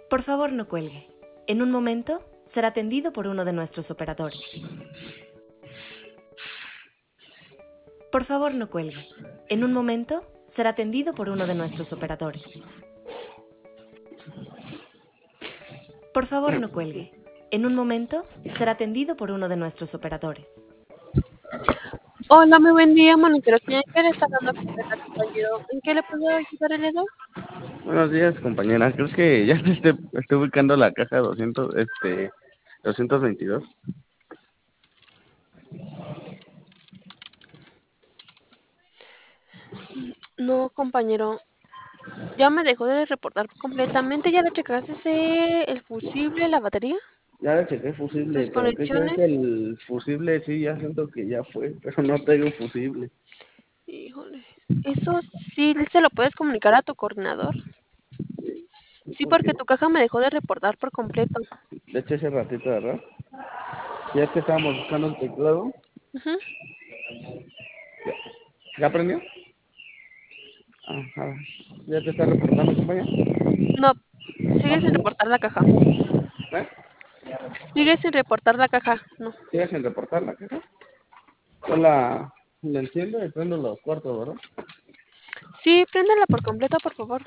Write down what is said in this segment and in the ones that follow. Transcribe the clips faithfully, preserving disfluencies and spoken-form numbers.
Por favor, no cuelgue. En un momento será atendido por uno de nuestros operadores. Por favor, no cuelgue. En un momento será atendido por uno de nuestros operadores. Por favor, no cuelgue. En un momento será atendido por uno de nuestros operadores. Hola, muy buen día, monitor cliente. Le está dando completa, compañero. ¿En qué le puedo ayudar el día de hoy? Buenos días, compañera. Creo que ya estoy, estoy ubicando la caja doscientos, este, doscientos veintidós. No, compañero. Ya me dejó de reportar completamente. ¿Ya le checaste ese- el fusible, la batería? Ya le chequé fusible, ¿Sus pero ¿qué crees? conexiones? El fusible sí, ya siento que ya fue, pero no tengo fusible. Híjole. Eso sí se lo puedes comunicar a tu coordinador. Sí, Porque porque tu caja me dejó de reportar por completo. de hecho ese ratito, ¿verdad? Ya es que estábamos buscando el teclado. Ujú. ¿Ya aprendió? Ajá. ¿Ya te está reportando, compañera? No, ¿No sigue sin aprendió? reportar la caja. ¿Eh? Sigue sin reportar la caja. No. ¿Sigues sin reportar la caja? Pues la, la enciendo y prendo los cuartos, ¿verdad? Sí, préndela por completo, por favor.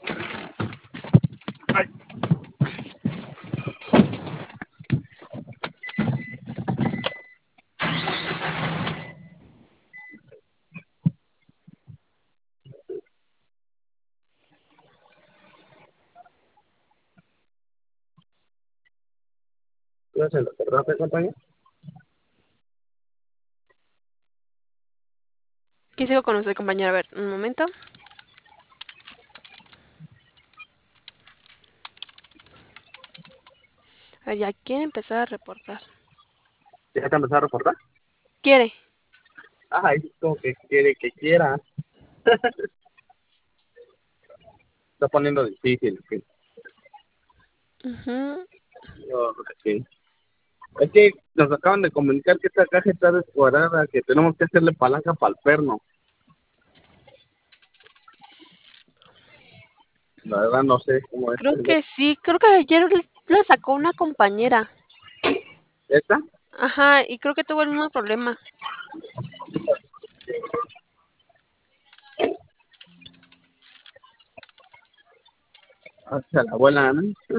¿Ya se lo reportaste, compañera? Aquí sigo con usted, compañero. A ver, un momento. A ver, ya quiere empezar a reportar. ¿Ya te empezó a reportar? ¿Quiere? Ay, como que quiere que quiera. Está poniendo difícil, sí. Ujú. Yo creo que sí. Es que nos acaban de comunicar que esta caja está descuadrada, que tenemos que hacerle palanca para el perno. La verdad no sé cómo es. Creo que sí. Creo que ayer la sacó una compañera. ¿Esta? Ajá, y creo que tuvo el mismo problema. Hacia la abuela, ¿no?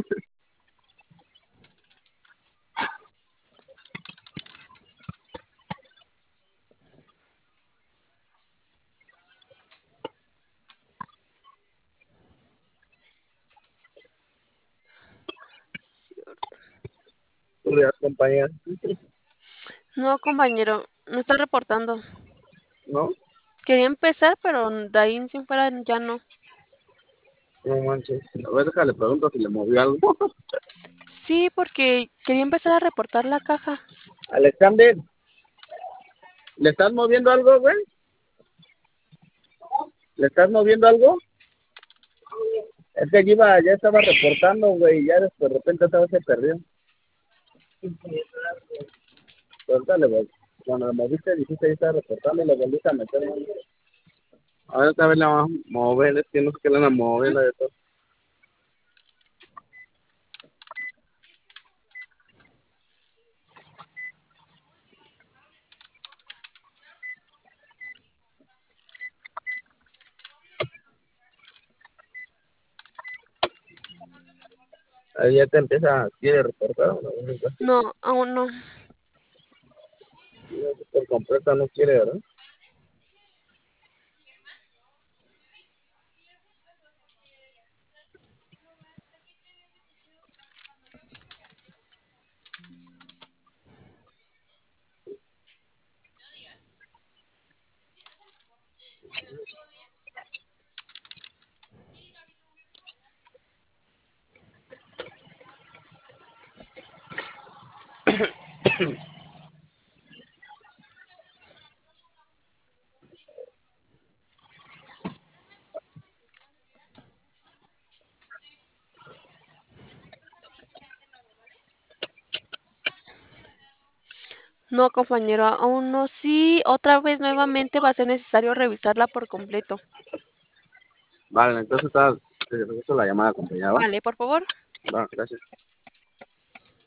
Las compañías, No, compañero, no está reportando. ¿no? Quería empezar, pero de ahí en sin fuera ya no. No manches. A ver, déjale pregunto si le movió algo. Sí, porque quería empezar a reportar la caja. Alexander, ¿le estás moviendo algo, güey? ¿Le estás moviendo algo? Es que iba, ya estaba reportando, güey, y ya de repente estaba se perdió. Pero dale, güey. Cuando lo moviste, dijiste, ya estaba reportando y lo volviste a meter, ¿no? Ahora esta vez la vamos a mover, es que no sé qué le van a mover Ujú. la de todo. Ahí ya te empieza, quiere reportar, ¿no? No, aún no. Por completa no quiere, ¿verdad? No, compañero, aún no. Sí, otra vez nuevamente va a ser necesario revisarla por completo. Vale, entonces está, te regreso la llamada, compañera, ¿va? Vale, por favor. Va, gracias.